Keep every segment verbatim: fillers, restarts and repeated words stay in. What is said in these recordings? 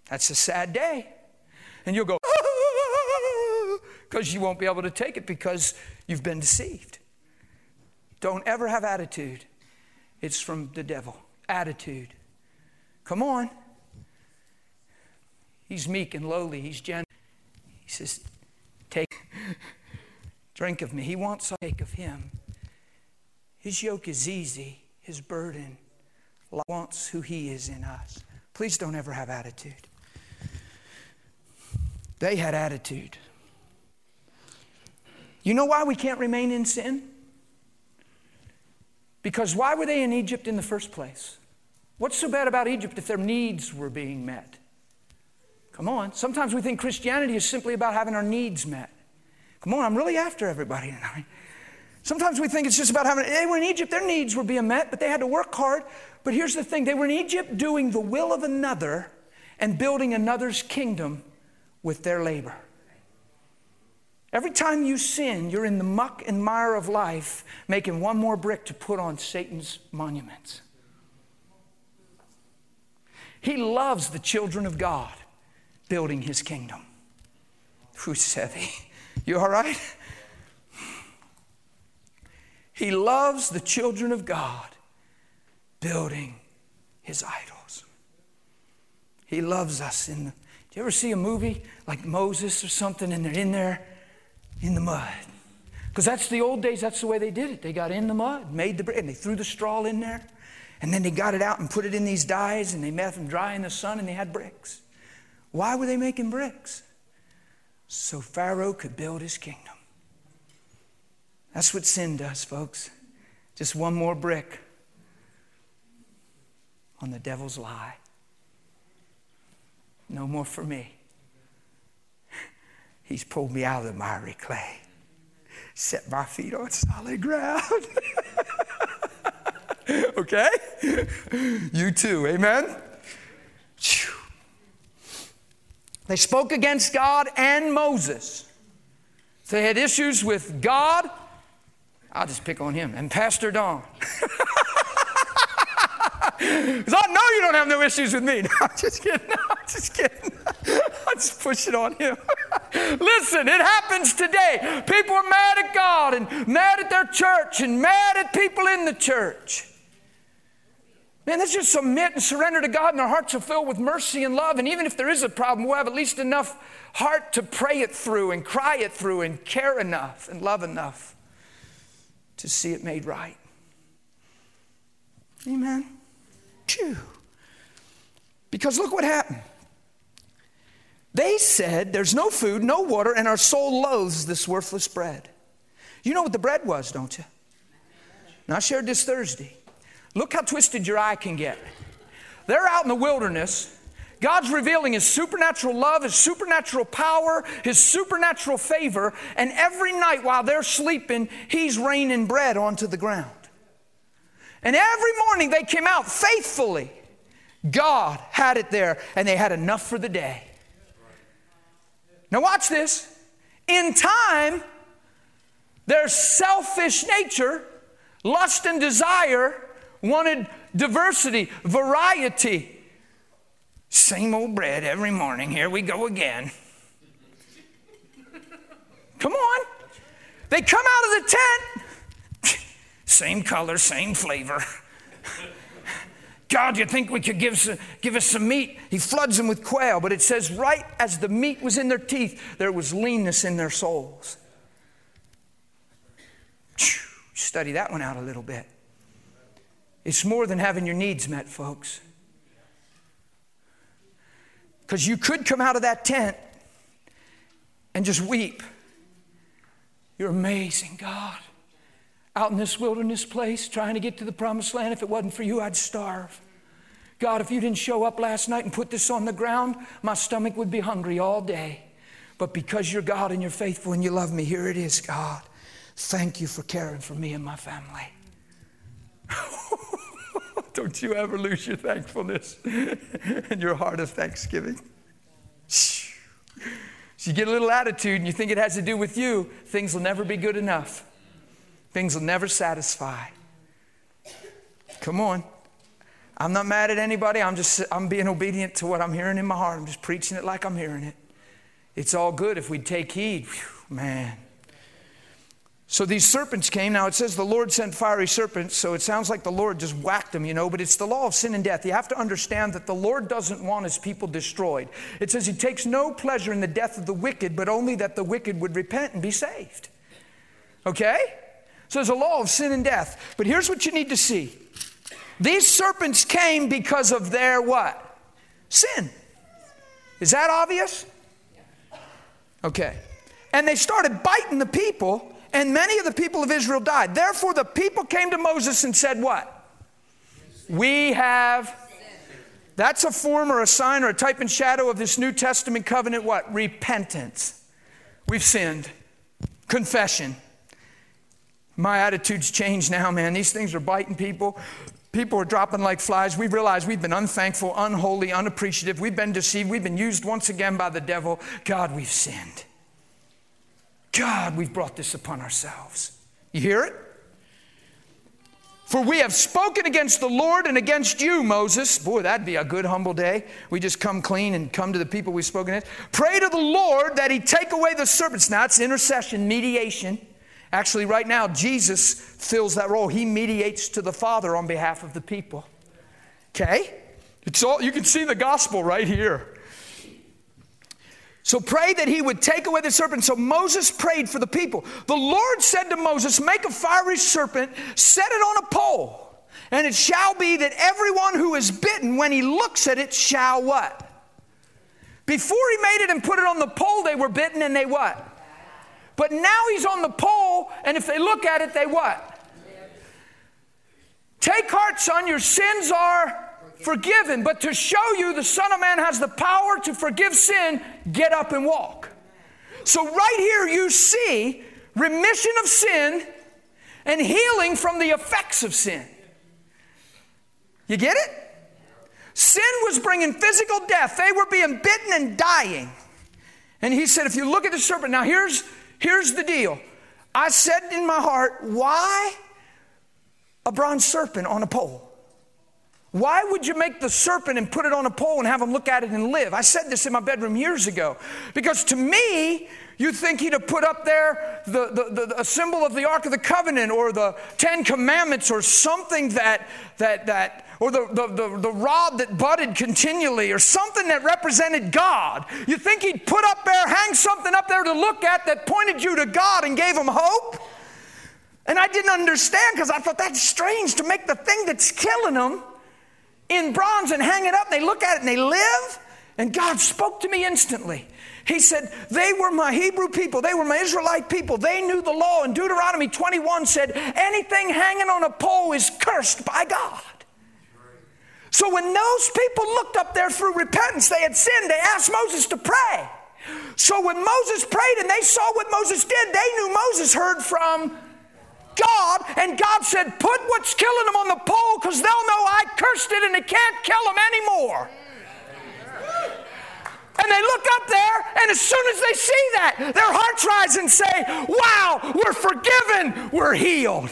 That's a sad day. And you'll go, because you won't be able to take it because you've been deceived. Don't ever have attitude. It's from the devil. Attitude. Come on. He's meek and lowly. He's gentle. He says, take, drink of me. He wants to take of him. His yoke is easy. His burden wants who he is in us. Please don't ever have attitude. They had attitude. You know why we can't remain in sin? Because why were they in Egypt in the first place? What's so bad about Egypt if their needs were being met? Come on. Sometimes we think Christianity is simply about having our needs met. Come on, I'm really after everybody tonight. Sometimes we think it's just about having, they were in Egypt, their needs were being met, but they had to work hard. But here's the thing, they were in Egypt doing the will of another and building another's kingdom with their labor. Every time you sin, you're in the muck and mire of life, making one more brick to put on Satan's monuments. He loves the children of God building his kingdom. Who's heavy? You all right? He loves the children of God building his idols. He loves us. In the, do you ever see a movie like Moses or something and they're in there in the mud? Because that's the old days, that's the way they did it. They got in the mud, made the brick, and they threw the straw in there. And then they got it out and put it in these dyes and they made them dry in the sun and they had bricks. Why were they making bricks? So Pharaoh could build his kingdom. That's what sin does, folks. Just one more brick on the devil's lie. No more for me. He's pulled me out of the miry clay, set my feet on solid ground. Okay? You too, amen? They spoke against God and Moses. They had issues with God. I'll just pick on him. And Pastor Don. Because I know you don't have no issues with me. No, I'm just kidding. No, I'm just kidding. I'll just push it on him. Listen, it happens today. People are mad at God and mad at their church and mad at people in the church. Man, let's just submit and surrender to God and our hearts are filled with mercy and love. And even if there is a problem, we'll have at least enough heart to pray it through and cry it through and care enough and love enough to see it made right. Amen. Phew. Because look what happened. They said, there's no food, no water, and our soul loathes this worthless bread. You know what the bread was, don't you? Now, I shared this Thursday. Look how twisted your eye can get. They're out in the wilderness. God's revealing his supernatural love, his supernatural power, his supernatural favor. And every night while they're sleeping, he's raining bread onto the ground. And every morning they came out faithfully. God had it there and they had enough for the day. Now watch this. In time, their selfish nature, lust and desire, wanted diversity, variety. Same old bread every morning. Here we go again. Come on. They come out of the tent. Same color, same flavor. God, you think we could give us, give us some meat? He floods them with quail. But it says right as the meat was in their teeth, there was leanness in their souls. Study that one out a little bit. It's more than having your needs met, folks. Because you could come out of that tent and just weep. You're amazing, God. Out in this wilderness place, trying to get to the promised land. If it wasn't for you, I'd starve. God, if you didn't show up last night and put this on the ground, my stomach would be hungry all day. But because you're God and you're faithful and you love me, here it is, God. Thank you for caring for me and my family. Don't you ever lose your thankfulness and your heart of thanksgiving. So you get a little attitude and you think it has to do with you, things will never be good enough. Things will never satisfy. Come on. I'm not mad at anybody. I'm just, I'm being obedient to what I'm hearing in my heart. I'm just preaching it like I'm hearing it. It's all good if we take heed. Whew, man. So these serpents came. Now it says the Lord sent fiery serpents, so it sounds like the Lord just whacked them, you know, but it's the law of sin and death. You have to understand that the Lord doesn't want his people destroyed. It says he takes no pleasure in the death of the wicked, but only that the wicked would repent and be saved. Okay? So there's a law of sin and death. But here's what you need to see. These serpents came because of their what? Sin. Is that obvious? Okay. And they started biting the people, and many of the people of Israel died. Therefore, the people came to Moses and said what? We have. That's a form or a sign or a type and shadow of this New Testament covenant what? Repentance. We've sinned. Confession. My attitude's changed now, man. These things are biting people. People are dropping like flies. We've realized we've been unthankful, unholy, unappreciative. We've been deceived. We've been used once again by the devil. God, we've sinned. God, we've brought this upon ourselves. You hear it? For we have spoken against the Lord and against you, Moses. Boy, that'd be a good humble day. We just come clean and come to the people we've spoken against. Pray to the Lord that he take away the serpents. Now it's intercession, mediation. Actually, right now, Jesus fills that role. He mediates to the Father on behalf of the people. Okay? It's all, you can see the gospel right here. So pray that he would take away the serpent. So Moses prayed for the people. The Lord said to Moses, make a fiery serpent, set it on a pole. And it shall be that everyone who is bitten, when he looks at it, shall what? Before he made it and put it on the pole, they were bitten and they what? But now he's on the pole, and if they look at it, they what? Take heart, son, your sins are forgiven. But to show you the Son of Man has the power to forgive sin, get up and walk. So right here you see remission of sin and healing from the effects of sin. You get it? Sin was bringing physical death. They were being bitten and dying. And he said, if you look at the serpent, now here's, here's the deal. I said in my heart, why a bronze serpent on a pole? Why would you make the serpent and put it on a pole and have them look at it and live? I said this in my bedroom years ago. Because to me, you think he'd have put up there the, the, the, a symbol of the Ark of the Covenant or the Ten Commandments or something that, that, that or the, the, the, the rod that budded continually or something that represented God. You think he'd put up there, hang something up there to look at that pointed you to God and gave them hope? And I didn't understand because I thought that's strange to make the thing that's killing them in bronze and hang it up. They look at it and they live. And God spoke to me instantly. He said, they were my Hebrew people. They were my Israelite people. They knew the law. And Deuteronomy twenty-one said, anything hanging on a pole is cursed by God. So when those people looked up there through repentance, they had sinned. They asked Moses to pray. So when Moses prayed and they saw what Moses did, they knew Moses heard from God, and God said, put what's killing them on the pole because they'll know I cursed it and it can't kill them anymore. And they look up there, and as soon as they see that, their hearts rise and say, wow, we're forgiven, we're healed.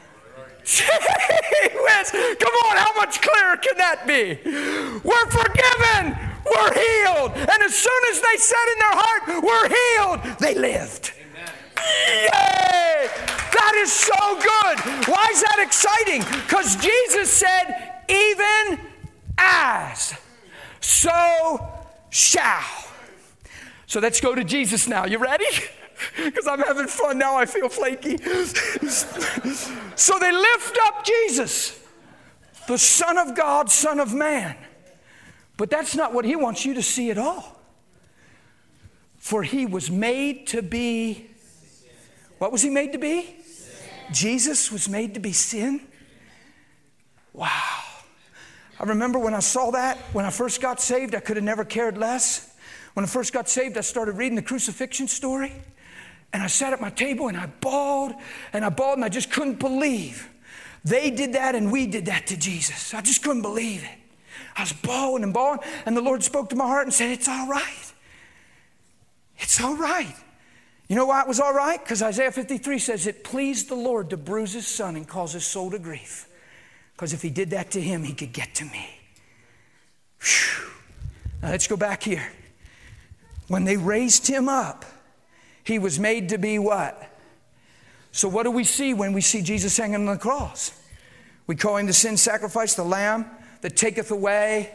Come on, how much clearer can that be? We're forgiven, we're healed. And as soon as they said in their heart, we're healed, they lived. Yay! That is so good. Why is that exciting? Because Jesus said, even as, so shall. So let's go to Jesus now. You ready? Because I'm having fun now. I feel flaky. So they lift up Jesus, the Son of God, Son of Man. But that's not what he wants you to see at all. For he was made to be. What was he made to be? Sin. Jesus was made to be sin. Wow. I remember when I saw that, when I first got saved, I could have never cared less. When I first got saved, I started reading the crucifixion story. And I sat at my table and I bawled and I bawled and I just couldn't believe. They did that and we did that to Jesus. I just couldn't believe it. I was bawling and bawling, and the Lord spoke to my heart and said, it's all right. It's all right. You know why it was all right? Because Isaiah fifty-three says, it pleased the Lord to bruise his son and cause his soul to grief. Because if he did that to him, he could get to me. Whew. Now let's go back here. When they raised him up, he was made to be what? So what do we see when we see Jesus hanging on the cross? We call him the sin sacrifice, the lamb that taketh away.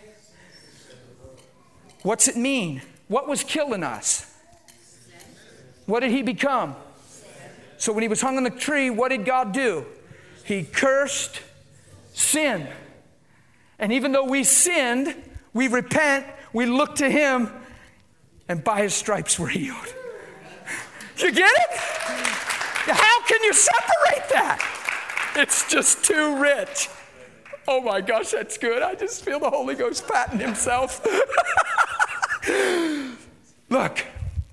What's it mean? What was killing us? What did he become? So when he was hung on the tree, what did God do? He cursed sin. And even though we sinned, we repent, we look to him, and by his stripes we're healed. You get it? How can you separate that? It's just too rich. Oh my gosh, that's good. I just feel the Holy Ghost patting himself. Look.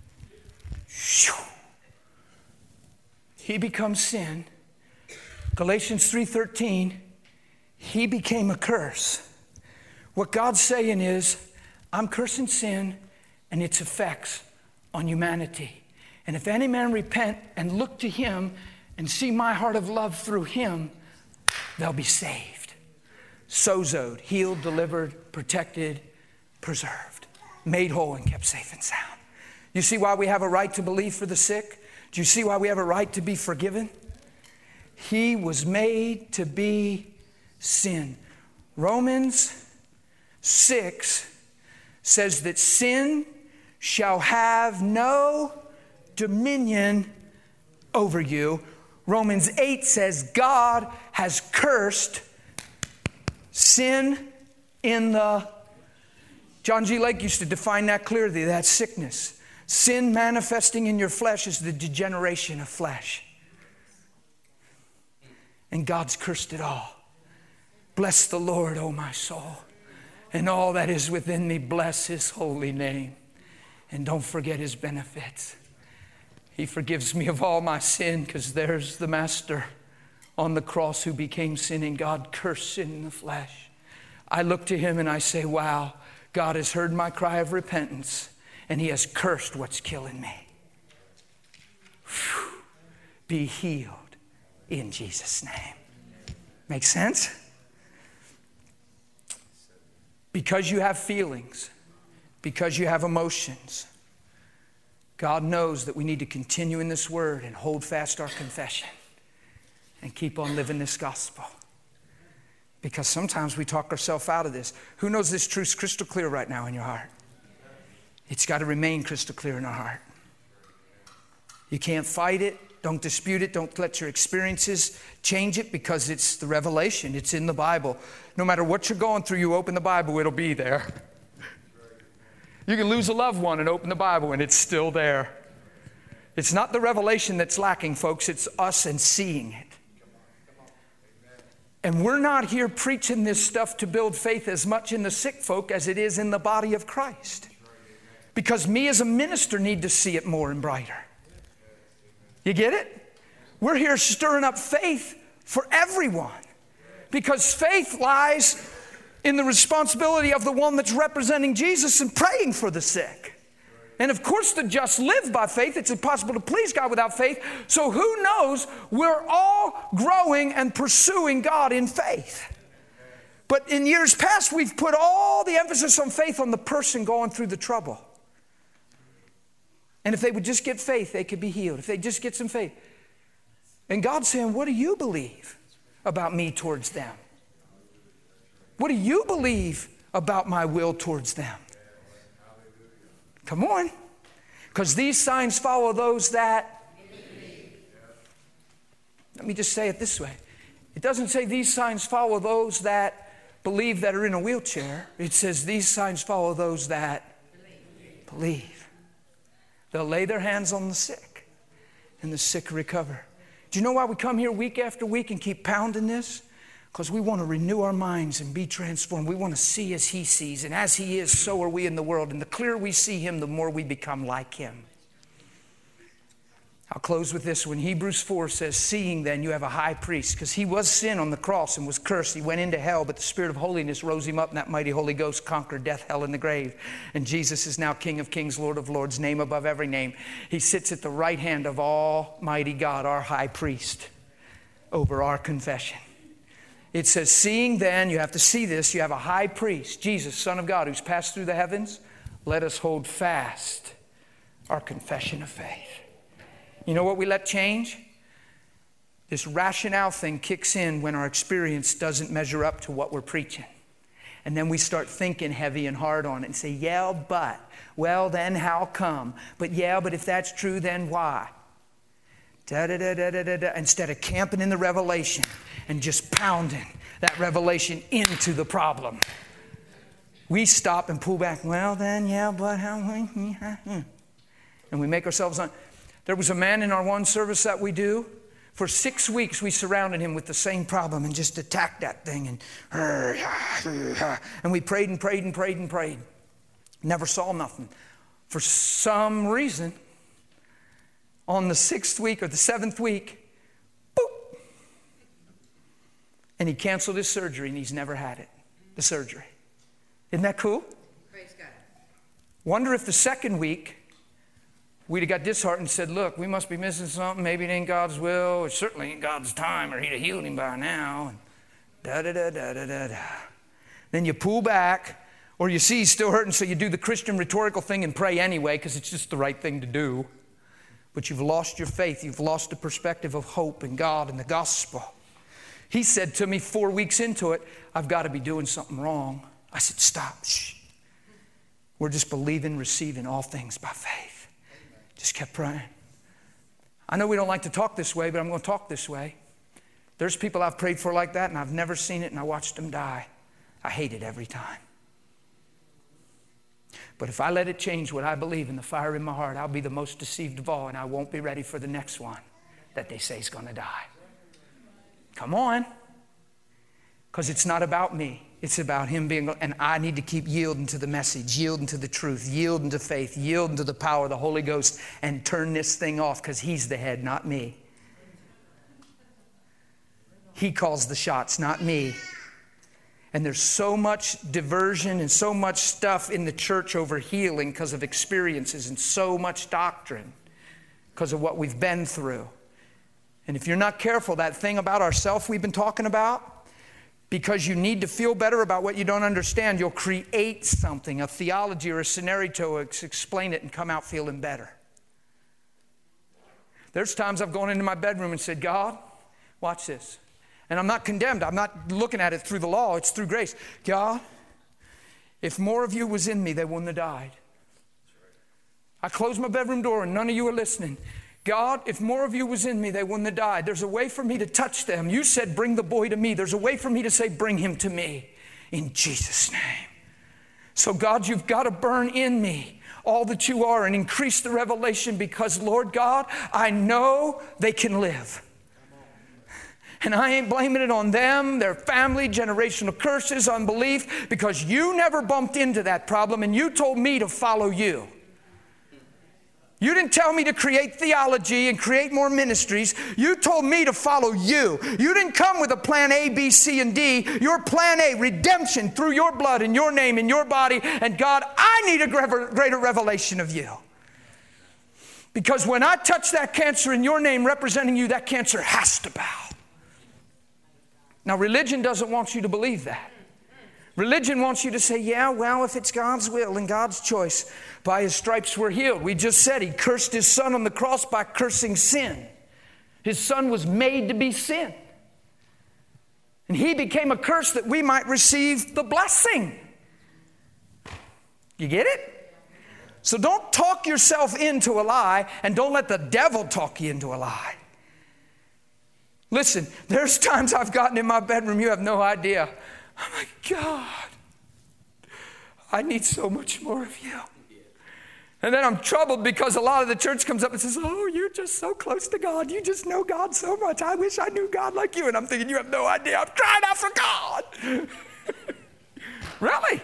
He becomes sin. Galatians three thirteen, he became a curse. What God's saying is, I'm cursing sin and its effects on humanity. And if any man repent and look to him and see my heart of love through him, they'll be saved. Sozoed, healed, delivered, protected, preserved, made whole and kept safe and sound. You see why we have a right to believe for the sick? Do you see why we have a right to be forgiven? He was made to be sin. Romans six says that sin shall have no dominion over you. Romans eight says God has cursed sin in the... John G. Lake used to define that clearly, that sickness. Sin manifesting in your flesh is the degeneration of flesh. And God's cursed it all. Bless the Lord, O my soul, and all that is within me, bless his holy name. And don't forget his benefits. He forgives me of all my sin, because there's the master on the cross who became sin, and God cursed sin in the flesh. I look to him and I say, wow, God has heard my cry of repentance, and he has cursed what's killing me. Whew. Be healed in Jesus' name. Make sense? Because you have feelings, because you have emotions, God knows that we need to continue in this word and hold fast our confession and keep on living this gospel. Because sometimes we talk ourselves out of this. Who knows this truth's crystal clear right now in your heart? It's got to remain crystal clear in our heart. You can't fight it. Don't dispute it. Don't let your experiences change it, because it's the revelation. It's in the Bible. No matter what you're going through, you open the Bible, it'll be there. You can lose a loved one and open the Bible and it's still there. It's not the revelation that's lacking, folks. It's us and seeing it. And we're not here preaching this stuff to build faith as much in the sick folk as it is in the body of Christ. Because me as a minister need to see it more and brighter. You get it? We're here stirring up faith for everyone. Because faith lies in the responsibility of the one that's representing Jesus and praying for the sick. And of course the just live by faith. It's impossible to please God without faith. So who knows? We're all growing and pursuing God in faith. But in years past, we've put all the emphasis on faith on the person going through the trouble. And if they would just get faith, they could be healed. If they just get some faith. And God's saying, what do you believe about me towards them? What do you believe about my will towards them? Come on. Because these signs follow those that... Let me just say it this way. It doesn't say these signs follow those that believe that are in a wheelchair. It says these signs follow those that believe. believe. They'll lay their hands on the sick, and the sick recover. Do you know why we come here week after week and keep pounding this? Because we want to renew our minds and be transformed. We want to see as he sees, and as he is, so are we in the world. And the clearer we see him, the more we become like him. I'll close with this one. Hebrews four says, seeing then you have a high priest, because he was sin on the cross and was cursed. He went into hell, but the Spirit of holiness rose him up, and that mighty Holy Ghost conquered death, hell, and the grave. And Jesus is now King of kings, Lord of lords, name above every name. He sits at the right hand of Almighty God, our high priest, over our confession. It says, seeing then, you have to see this, you have a high priest, Jesus, Son of God, who's passed through the heavens. Let us hold fast our confession of faith. You know what we let change? This rationale thing kicks in when our experience doesn't measure up to what we're preaching. And then we start thinking heavy and hard on it and say, yeah, but, well, then how come? But yeah, but if that's true, then why? Da, da, da, da, da, da. Instead of camping in the revelation and just pounding that revelation into the problem, we stop and pull back. Well, then, yeah, but how? And we make ourselves on. There was a man in our one service that we do. For six weeks, we surrounded him with the same problem and just attacked that thing. And, and we prayed and prayed and prayed and prayed. Never saw nothing. For some reason, on the sixth week or the seventh week, boop. And he canceled his surgery and he's never had it, the surgery. Isn't that cool? Praise God. Wonder if the second week, we'd have got disheartened and said, look, we must be missing something. Maybe it ain't God's will. It certainly ain't God's time, or he'd have healed him by now. And da da da da da da da. Then you pull back, or you see he's still hurting, so you do the Christian rhetorical thing and pray anyway, because it's just the right thing to do. But you've lost your faith. You've lost the perspective of hope in God and the gospel. He said to me four weeks into it, I've got to be doing something wrong. I said, stop. Shh. We're just believing, receiving all things by faith. Just kept praying. I know we don't like to talk this way, but I'm going to talk this way. There's people I've prayed for like that, and I've never seen it, and I watched them die. I hate it every time. But if I let it change what I believe in the fire in my heart, I'll be the most deceived of all, and I won't be ready for the next one that they say is going to die. Come on. Because it's not about me. It's about him being, and I need to keep yielding to the message, yielding to the truth, yielding to faith, yielding to the power of the Holy Ghost, and turn this thing off because he's the head, not me. He calls the shots, not me. And there's so much diversion and so much stuff in the church over healing because of experiences, and so much doctrine because of what we've been through. And if you're not careful, that thing about ourself we've been talking about, because you need to feel better about what you don't understand, you'll create something, a theology or a scenario to explain it and come out feeling better. There's times I've gone into my bedroom and said, God, watch this. And I'm not condemned. I'm not looking at it through the law. It's through grace. God, if more of you was in me, they wouldn't have died. I closed my bedroom door and none of you are listening. God, if more of you was in me, they wouldn't have died. There's a way for me to touch them. You said, bring the boy to me. There's a way for me to say, bring him to me. In Jesus' name. So God, you've got to burn in me all that you are and increase the revelation, because, Lord God, I know they can live. And I ain't blaming it on them, their family, generational curses, unbelief, because you never bumped into that problem and you told me to follow you. You didn't tell me to create theology and create more ministries. You told me to follow you. You didn't come with a plan A, B, C, and D. Your plan A, redemption through your blood and your name and your body. And God, I need a greater revelation of you. Because when I touch that cancer in your name representing you, that cancer has to bow. Now, religion doesn't want you to believe that. Religion wants you to say, yeah, well, if it's God's will and God's choice, by his stripes we're healed. We just said he cursed his son on the cross by cursing sin. His son was made to be sin. And he became a curse that we might receive the blessing. You get it? So don't talk yourself into a lie, and don't let the devil talk you into a lie. Listen, there's times I've gotten in my bedroom, you have no idea. I'm like, God, I need so much more of you. And then I'm troubled because a lot of the church comes up and says, oh, you're just so close to God. You just know God so much. I wish I knew God like you. And I'm thinking, you have no idea. I'm crying out for God. Really?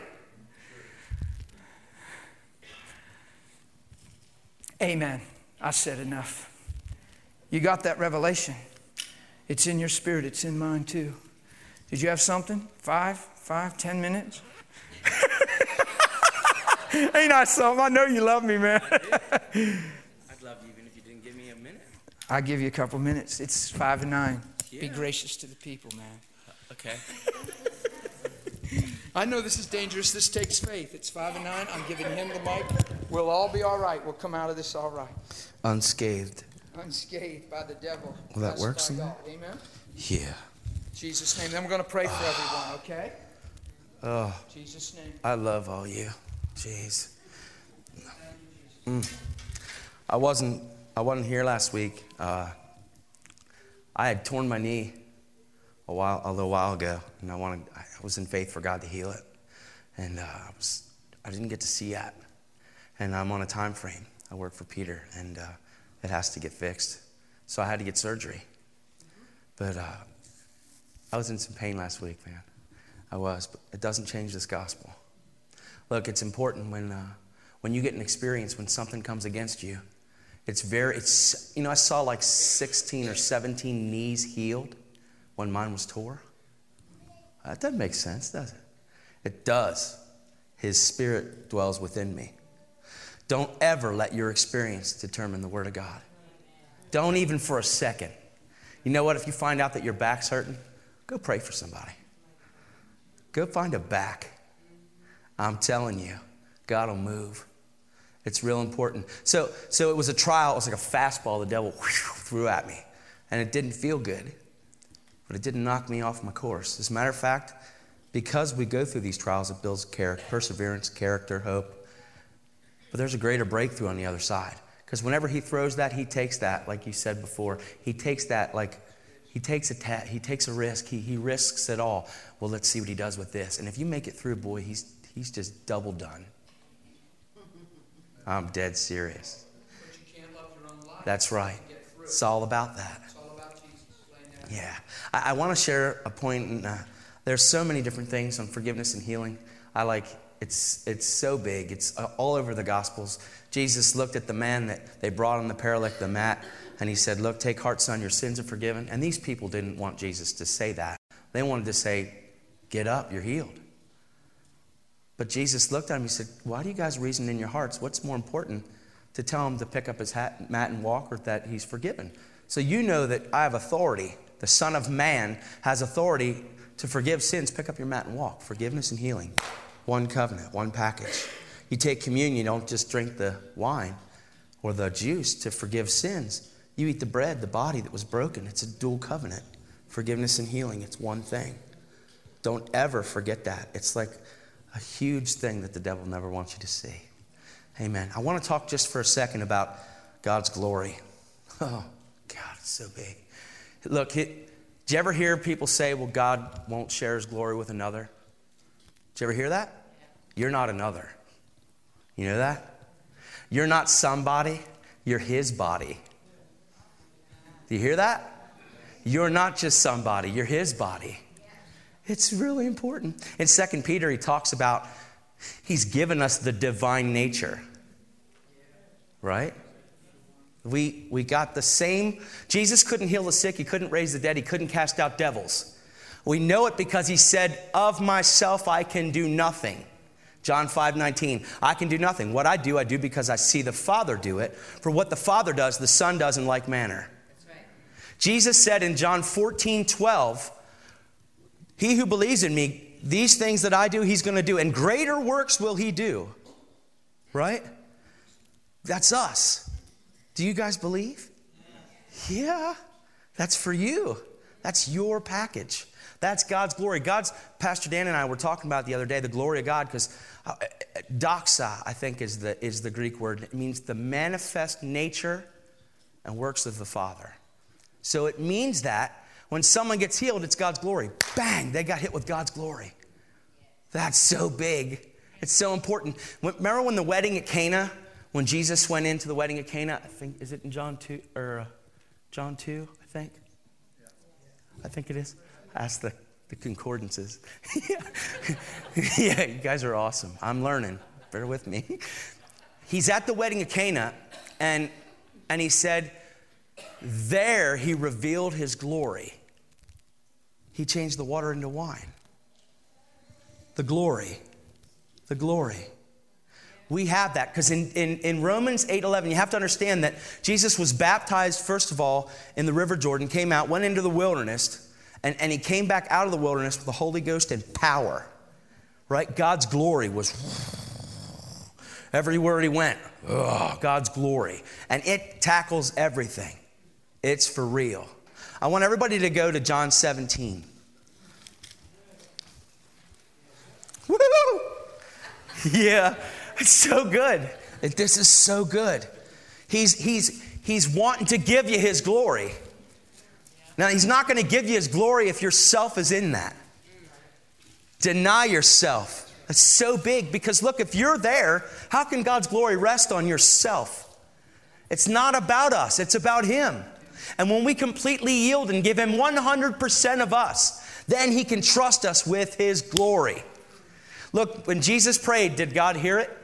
Amen. I said enough. You got that revelation. It's in your spirit. It's in mine too. Did you have something? Five, five, ten minutes? Ain't I something? I know you love me, man. I'd love you even if you didn't give me a minute. I'll give you a couple minutes. It's five and nine. Yeah. Be gracious to the people, man. Okay. I know this is dangerous. This takes faith. It's five and nine. I'm giving him the mic. We'll all be all right. We'll come out of this all right. Unscathed. Unscathed by the devil. Will that work Blessed by somewhere? God. Amen. Yeah. In Jesus' name. Then we're going to pray for everyone, okay? Oh, In Jesus' name. I love all you. Jeez. Mm. I wasn't. I wasn't here last week. Uh, I had torn my knee a while, a little while ago, and I wanted. I was in faith for God to heal it, and uh, I was. I didn't get to see that, and I'm on a time frame. I work for Peter, and uh, it has to get fixed, so I had to get surgery. But uh, I was in some pain last week, man. I was, but it doesn't change this gospel. Look, it's important when uh, when you get an experience, when something comes against you. It's very, it's, you know, I saw like sixteen or seventeen knees healed when mine was tore. That doesn't make sense, does it? It does. His Spirit dwells within me. Don't ever let your experience determine the Word of God. Don't even for a second. You know what? If you find out that your back's hurting, go pray for somebody. Go find a back. I'm telling you, God will move. It's real important. So, so it was a trial. It was like a fastball the devil whew, threw at me. And it didn't feel good. But it didn't knock me off my course. As a matter of fact, because we go through these trials, it builds character, perseverance, character, hope. But there's a greater breakthrough on the other side. Because whenever he throws that, he takes that, like you said before. He takes that like, he takes a ta- he takes a risk. He, he risks it all. Well, let's see what he does with this. And if you make it through, boy, he's he's just double done. I'm dead serious. But you can't love your own life. That's right. It's all about that. It's all about Jesus. Yeah. I, I want to share a point. And, uh, there's so many different things on forgiveness and healing. I like, it's it's so big. It's uh, all over the Gospels. Jesus looked at the man that they brought on the paralytic, the mat, and he said, look, take heart, son, your sins are forgiven. And these people didn't want Jesus to say that. They wanted to say, get up, you're healed. But Jesus looked at him, he said, why do you guys reason in your hearts? What's more important, to tell him to pick up his hat, mat and walk, or that he's forgiven? So you know that I have authority. The Son of Man has authority to forgive sins. Pick up your mat and walk. Forgiveness and healing. One covenant, one package. You take communion, you don't just drink the wine or the juice to forgive sins. You eat the bread, the body that was broken. It's a dual covenant. Forgiveness and healing, it's one thing. Don't ever forget that. It's like a huge thing that the devil never wants you to see. Amen. I want to talk just for a second about God's glory. Oh, God, it's so big. Look, it, did you ever hear people say, well, God won't share his glory with another? Did you ever hear that? You're not another. You know that? You're not somebody. You're his body. Do you hear that? You're not just somebody. You're his body. It's really important. In Second Peter, he talks about he's given us the divine nature. Right? We, we got the same. Jesus couldn't heal the sick. He couldn't raise the dead. He couldn't cast out devils. We know it because he said, of myself I can do nothing. John five nineteen, I can do nothing. What I do, I do because I see the Father do it. For what the Father does, the Son does in like manner. That's right. Jesus said in John fourteen twelve, he who believes in me, these things that I do, he's going to do. And greater works will he do. Right? That's us. Do you guys believe? Yeah. That's for you. That's your package. That's God's glory. God's, Pastor Dan and I were talking about the other day, the glory of God, because uh, doxa, I think, is the, is the Greek word. It means the manifest nature and works of the Father. So it means that when someone gets healed, it's God's glory. Bang, they got hit with God's glory. That's so big. It's so important. Remember when the wedding at Cana, when Jesus went into the wedding at Cana, I think, is it in John two, or uh, John two, I think? I think it is. Ask the, the concordances. yeah. yeah, you guys are awesome. I'm learning. Bear with me. He's at the wedding of Cana, and, and he said, there he revealed his glory. He changed the water into wine. The glory. The glory. We have that because in, in, in Romans eight eleven, you have to understand that Jesus was baptized, first of all, in the River Jordan, came out, went into the wilderness, And, and he came back out of the wilderness with the Holy Ghost and power, right? God's glory was everywhere he went. Oh, God's glory. And it tackles everything. It's for real. I want everybody to go to John seventeen. Woo! Yeah, it's so good. This is so good. He's, he's, he's wanting to give you his glory. Now, he's not going to give you his glory if yourself is in that. Deny yourself. That's so big because, look, if you're there, how can God's glory rest on yourself? It's not about us. It's about him. And when we completely yield and give him one hundred percent of us, then he can trust us with his glory. Look, when Jesus prayed, did God hear it?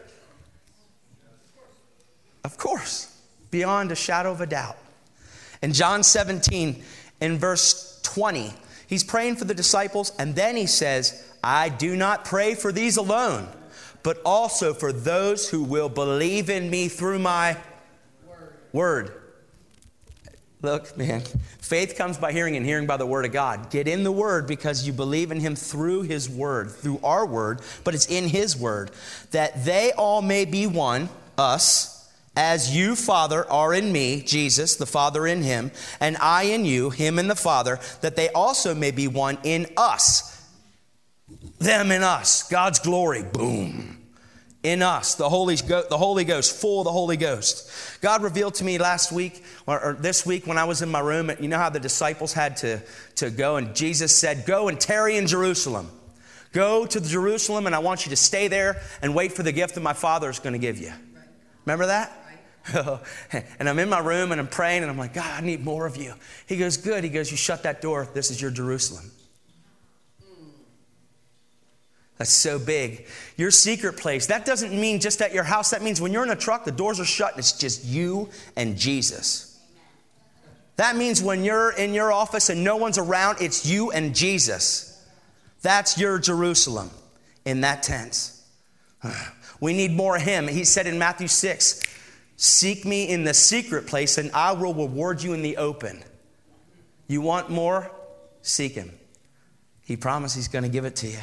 Of course, beyond a shadow of a doubt. In John seventeen, in verse twenty, he's praying for the disciples, and then he says, I do not pray for these alone, but also for those who will believe in me through my word. word. Look, man, faith comes by hearing and hearing by the word of God. Get in the word because you believe in him through his word, through our word, but it's in his word, that they all may be one, us, as you, Father, are in me, Jesus, the Father in him, and I in you, him and the Father, that they also may be one in us, them in us, God's glory, boom. In us, the Holy, the Holy Ghost, full of the Holy Ghost. God revealed to me last week, or, or this week when I was in my room, you know how the disciples had to, to go, and Jesus said, go and tarry in Jerusalem. Go to Jerusalem, and I want you to stay there and wait for the gift that my Father is going to give you. Remember that? And I'm in my room, and I'm praying, and I'm like, God, I need more of you. He goes, good. He goes, you shut that door. This is your Jerusalem. That's so big. Your secret place, that doesn't mean just at your house. That means when you're in a truck, the doors are shut and it's just you and Jesus. That means when you're in your office and no one's around, it's you and Jesus. That's your Jerusalem in that tense. We need more of him. He said in Matthew six, seek me in the secret place and I will reward you in the open. You want more? Seek him. He promised he's going to give it to you.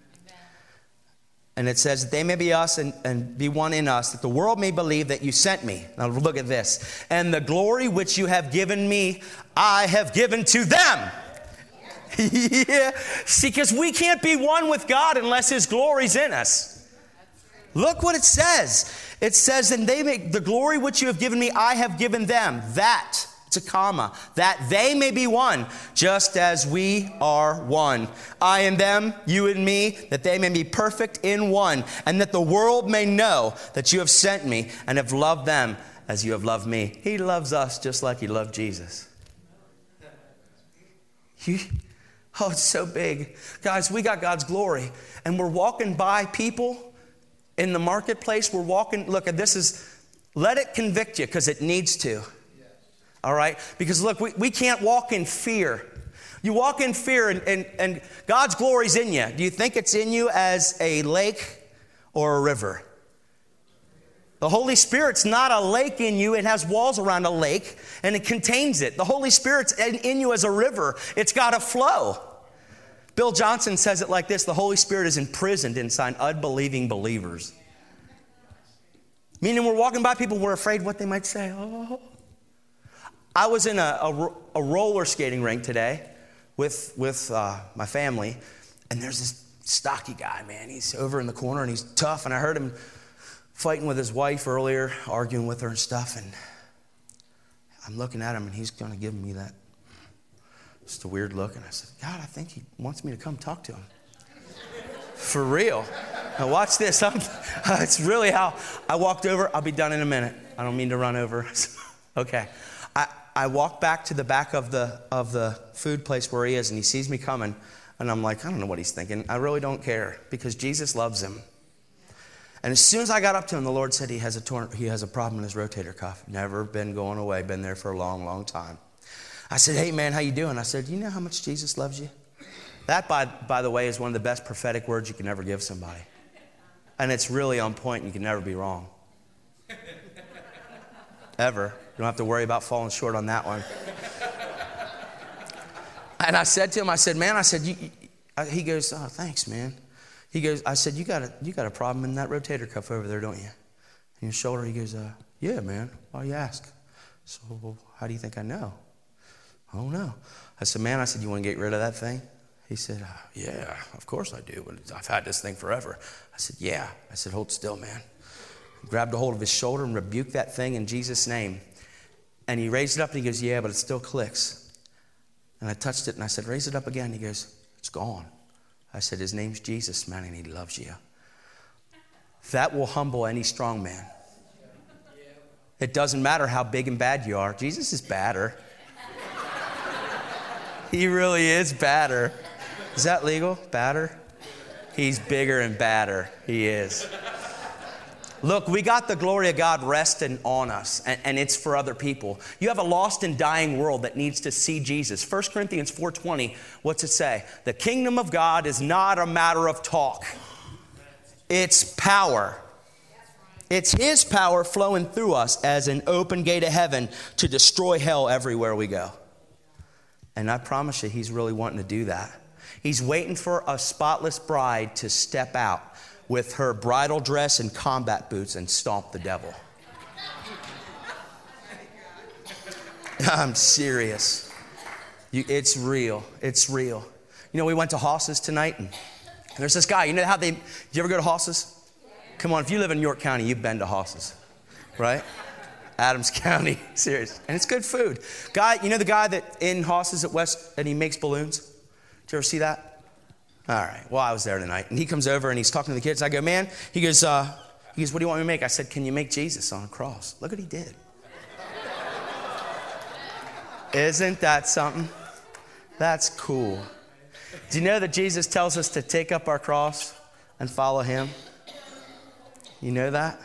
And it says that they may be us and, and be one in us, that the world may believe that you sent me. Now look at this. And the glory which you have given me, I have given to them. Yeah. See, because we can't be one with God unless his glory's in us. Look what it says. It says, and they make the glory which you have given me, I have given them. That. It's a comma. That they may be one, just as we are one. I and them, you and me, that they may be perfect in one, and that the world may know that you have sent me and have loved them as you have loved me. He loves us just like he loved Jesus. You, oh, it's so big. Guys, we got God's glory, and we're walking by people in the marketplace. We're walking, look, this is, let it convict you because it needs to. All right? Because look, we, we can't walk in fear. You walk in fear and, and, and God's glory's in you. Do you think it's in you as a lake or a river? The Holy Spirit's not a lake in you. It has walls around a lake and it contains it. The Holy Spirit's in, in you as a river. It's got to flow. Bill Johnson says it like this: the Holy Spirit is imprisoned inside unbelieving believers. Meaning we're walking by people, we're afraid what they might say. Oh. I was in a, a, a roller skating rink today with, with uh, my family, and there's this stocky guy, man. He's over in the corner, and he's tough, and I heard him fighting with his wife earlier, arguing with her and stuff, and I'm looking at him, and he's going to give me that just a weird look, and I said, God, I think he wants me to come talk to him. For real. Now watch this. I'm, uh, it's really how I walked over. I'll be done in a minute. I don't mean to run over. Okay. I, I walk back to the back of the of the food place where he is, and he sees me coming, and I'm like, I don't know what he's thinking. I really don't care because Jesus loves him. And as soon as I got up to him, the Lord said he has a torn, he has a problem in his rotator cuff. Never been going away. Been there for a long, long time. I said, hey man, how you doing? I said, you know how much Jesus loves you? That, by by the way, is one of the best prophetic words you can ever give somebody, and it's really on point. And you can never be wrong. Ever. You don't have to worry about falling short on that one. And I said to him, I said, man, I said, you, you, I, he goes, oh, thanks, man. He goes, I said, you got a, you got a problem in that rotator cuff over there, don't you? In your shoulder. He goes, uh, yeah, man. Why you ask? So, well, how do you think I know? I don't know. I said, man, I said, you want to get rid of that thing? He said, uh, yeah, of course I do. But I've had this thing forever. I said, yeah. I said, hold still, man. He grabbed a hold of his shoulder and rebuked that thing in Jesus' name. And he raised it up and he goes, yeah, but it still clicks. And I touched it and I said, raise it up again. He goes, it's gone. I said, his name's Jesus, man, and he loves you. That will humble any strong man. It doesn't matter how big and bad you are. Jesus is badder. He really is badder. Is that legal? Badder? He's bigger and badder. He is. Look, we got the glory of God resting on us, and, and it's for other people. You have a lost and dying world that needs to see Jesus. First Corinthians four twenty, what's it say? The kingdom of God is not a matter of talk. It's power. It's his power flowing through us as an open gate of heaven to destroy hell everywhere we go. And I promise you, he's really wanting to do that. He's waiting for a spotless bride to step out with her bridal dress and combat boots and stomp the devil. I'm serious. You, it's real. It's real. You know, we went to Hosses tonight, and there's this guy. You know how they, do you ever go to Hosses? Come on, if you live in York County, you've been to Hosses, right? Adams County, serious. And it's good food. Guy, you know the guy that in Hosses at West, and he makes balloons? Did you ever see that? All right. Well, I was there tonight, and he comes over and he's talking to the kids. I go, man. He goes, uh, he goes, what do you want me to make? I said, can you make Jesus on a cross? Look what he did. Isn't that something? That's cool. Do you know that Jesus tells us to take up our cross and follow him? You know that?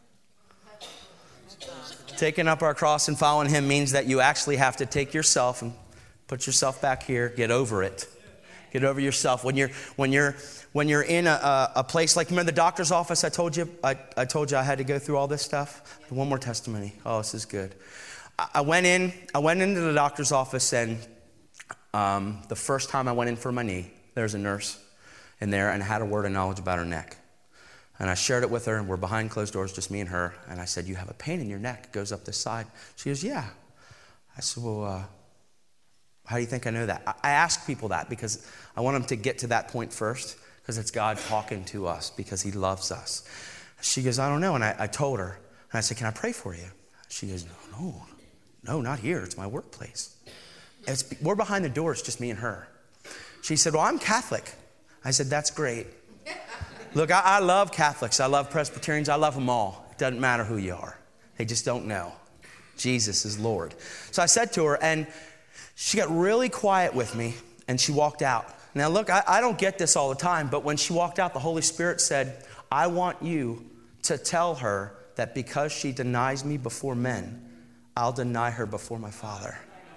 Taking up our cross and following him means that you actually have to take yourself and put yourself back here, get over it. Get over yourself. When you're when you're when you're in a, a, a place like, remember the doctor's office? I told you I, I told you I had to go through all this stuff. One more testimony. Oh, this is good. I, I went in. I went into the doctor's office, and um, the first time I went in for my knee, there's a nurse in there, and had a word of knowledge about her neck. And I shared it with her, and we're behind closed doors, just me and her. And I said, "You have a pain in your neck. It goes up this side." She goes, "Yeah." I said, "Well." Uh, How do you think I know that? I ask people that because I want them to get to that point first, because it's God talking to us because he loves us. She goes, "I don't know." And I, I told her, and I said, "Can I pray for you?" She goes, no, no, no, not here. It's my workplace. It's, we're behind the door. It's just me and her. She said, "Well, I'm Catholic." I said, "That's great. Look, I, I love Catholics. I love Presbyterians. I love them all. It doesn't matter who you are. They just don't know. Jesus is Lord." So I said to her, and she got really quiet with me, and she walked out. Now, look, I, I don't get this all the time, but when she walked out, the Holy Spirit said, "I want you to tell her that because she denies me before men, I'll deny her before my Father."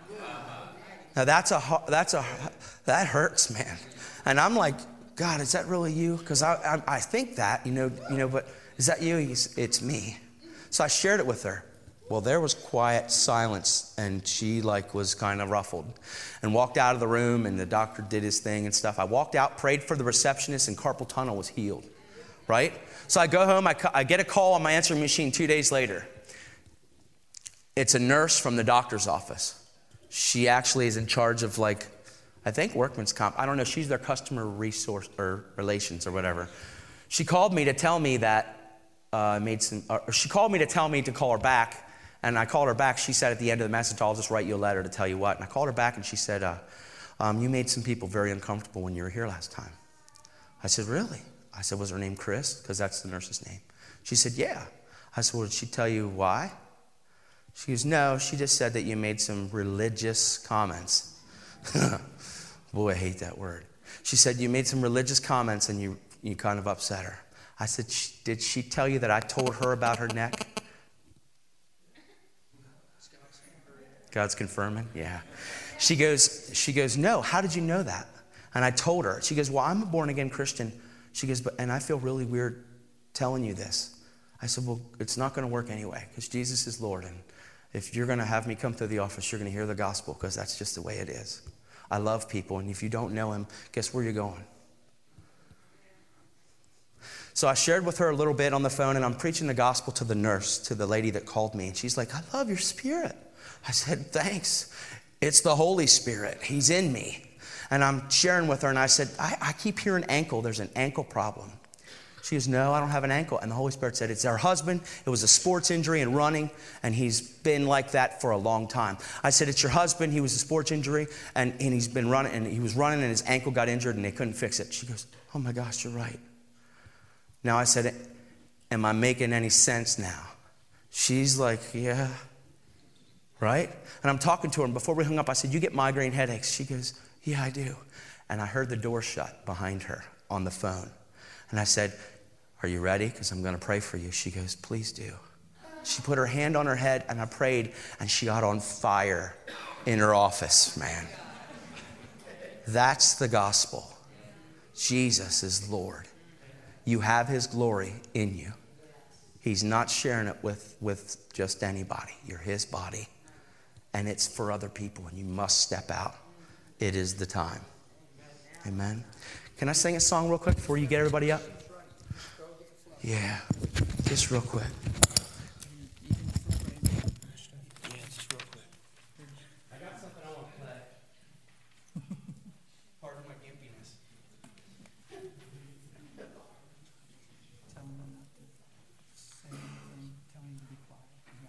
Now, that's a, that's a, that hurts, man. And I'm like, "God, is that really you?" Because I, I, I think that, you know, you know, but is that you? He's, it's me. So I shared it with her. Well, there was quiet silence, and she like was kind of ruffled and walked out of the room, and the doctor did his thing and stuff. I walked out, prayed for the receptionist, and carpal tunnel was healed, right? So I go home, I, I get a call on my answering machine two days later. It's a nurse from the doctor's office. She actually is in charge of like, I think workman's comp. I don't know. She's their customer resource or relations or whatever. She called me to tell me that uh, made some, or she called me to tell me to call her back. And I called her back. She said at the end of the message, "I'll just write you a letter to tell you what." And I called her back, and she said, uh, um, "You made some people very uncomfortable when you were here last time." I said, "Really?" I said, "Was her name Chris?" Because that's the nurse's name. She said, "Yeah." I said, "Well, did she tell you why?" She goes, "No, she just said that you made some religious comments." Boy, I hate that word. She said, "You made some religious comments, and you, you kind of upset her." I said, "Did she tell you that I told her about her neck?" God's confirming? Yeah. She goes, she goes, "No, how did you know that?" And I told her. She goes, "Well, I'm a born-again Christian." She goes, "But and I feel really weird telling you this." I said, "Well, it's not going to work anyway, because Jesus is Lord. And if you're going to have me come to the office, you're going to hear the gospel, because that's just the way it is." I love people, and if you don't know him, guess where you're going? So I shared with her a little bit on the phone, and I'm preaching the gospel to the nurse, to the lady that called me. And she's like, I love your spirit. I said, thanks. It's the Holy Spirit. He's in me. And I'm sharing with her, and I said, I, I keep hearing ankle. There's an ankle problem. She goes, no, I don't have an ankle. And the Holy Spirit said, it's our husband. It was a sports injury and running, and he's been like that for a long time. I said, it's your husband. He was a sports injury, and, and he's been running, and he was running, and his ankle got injured, and they couldn't fix it. She goes, oh my gosh, you're right. Now I said, am I making any sense now? She's like, yeah, right? And I'm talking to her, and before we hung up, I said, you get migraine headaches? She goes, yeah, I do. And I heard the door shut behind her on the phone. And I said, are you ready? Because I'm going to pray for you. She goes, please do. She put her hand on her head, and I prayed, and she got on fire in her office, man. That's the gospel. Jesus is Lord. You have his glory in you. He's not sharing it with, with just anybody. You're his body. And it's for other people, and you must step out. It is the time. Amen. Can I sing a song real quick before you get everybody up? Yeah, just real quick. Yeah, just real quick. I got something I want to play. Part of my gimpiness. Tell him not to say anything. Tell him to be quiet.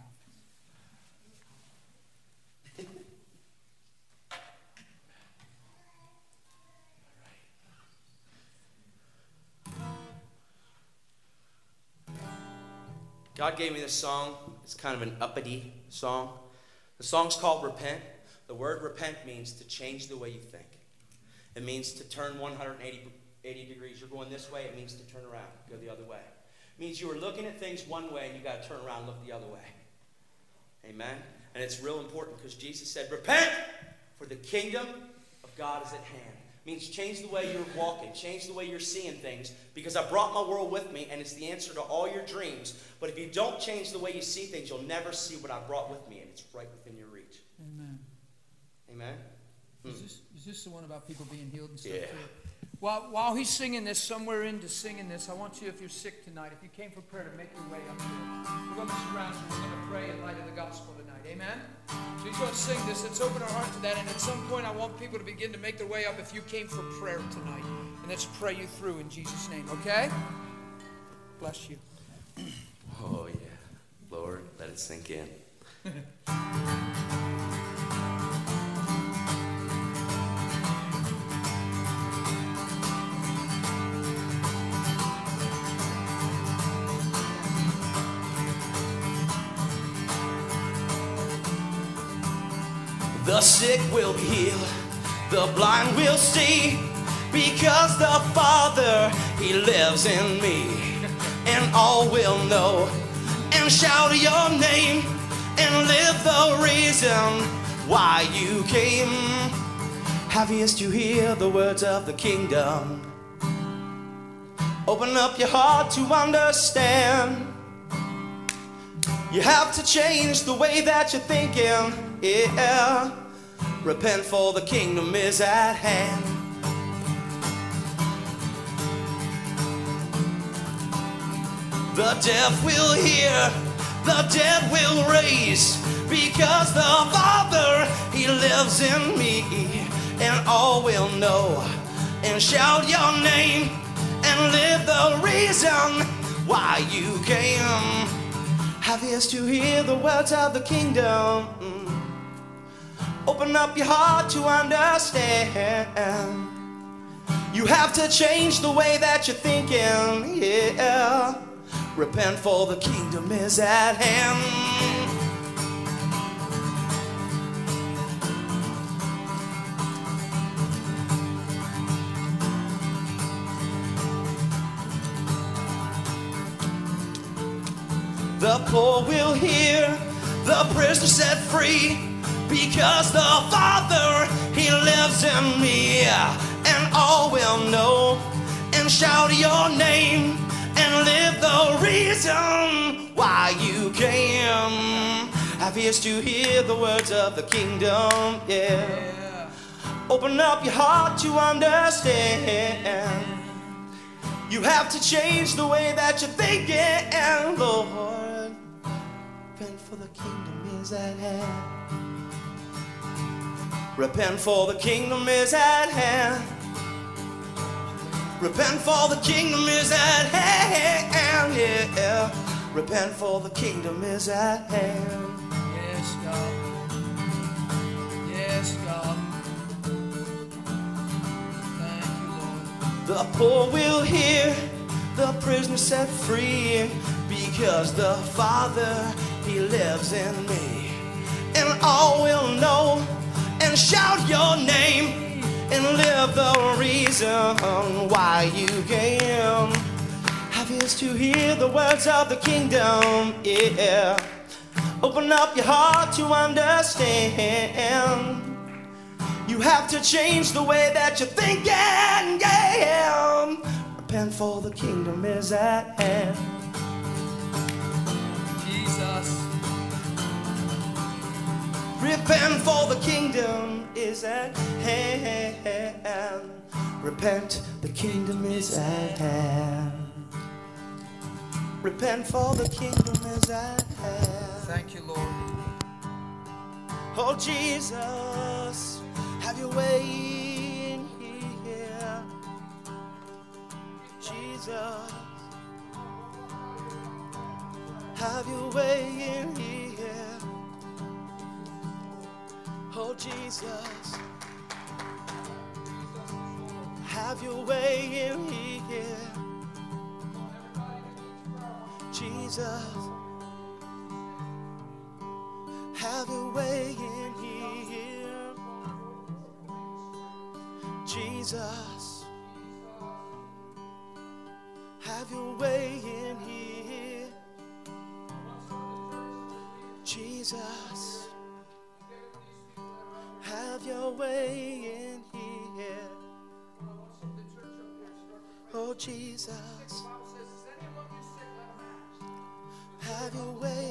God gave me this song. It's kind of an uppity song. The song's called Repent. The word repent means to change the way you think. It means to turn one hundred eighty degrees. You're going this way. It means to turn around, go the other way. It means you were looking at things one way, and you got to turn around and look the other way. Amen? And it's real important because Jesus said, repent, for the kingdom of God is at hand. It means change the way you're walking, change the way you're seeing things, because I brought my world with me, and it's the answer to all your dreams. But if you don't change the way you see things, you'll never see what I brought with me, and it's right within your reach. Amen. Amen? Is, Hmm. this, is this the one about people being healed and stuff? Yeah. Too? While, while he's singing this, somewhere into singing this, I want you, if you're sick tonight, if you came for prayer, to make your way up here. We're going to surround you. We're going to pray in light of the gospel tonight. Amen? So he's going to sing this. Let's open our heart to that. And at some point, I want people to begin to make their way up if you came for prayer tonight. And let's pray you through in Jesus' name. Okay? Bless you. Oh, yeah. Lord, let it sink in. The sick will be healed, the blind will see, because the Father, he lives in me. And all will know and shout your name and live the reason why you came. Have ears to hear the words of the kingdom. Open up your heart to understand. You have to change the way that you're thinking. Yeah, repent, for the kingdom is at hand. The deaf will hear, the dead will raise, because the Father, he lives in me. And all will know and shout your name and live the reason why you came. Have ears to hear the words of the kingdom. Open up your heart to understand. You have to change the way that you're thinking. Yeah. Repent, for the kingdom is at hand. The poor will hear, the prisoner set free, because the Father, he lives in me. And all will know and shout your name and live the reason why you came. Have ears to hear the words of the kingdom, yeah. Open up your heart to understand. You have to change the way that you're thinking, Lord. Repent, for the kingdom is at hand. Repent, for the kingdom is at hand. Repent, for the kingdom is at hand. Yeah. Repent, for the kingdom is at hand. Yes, God. Yes, God. Thank you, Lord. The poor will hear, the prisoner set free, because the Father, He lives in me. And all will know and shout your name and live the reason why you came. Have ears to hear the words of the kingdom, yeah. Open up your heart to understand. You have to change the way that you're thinking, yeah. Repent, for the kingdom is at hand. Jesus. Repent, for the kingdom is at hand. Repent, the kingdom is at hand. Repent, for the kingdom is at hand. Thank you, Lord. Oh, Jesus, have your way in here. Jesus, have your way in here. Oh, Jesus, have your way in here. Jesus, have your way in here. Jesus, have your way in here. Jesus, have your way in here. Oh, Jesus, have your way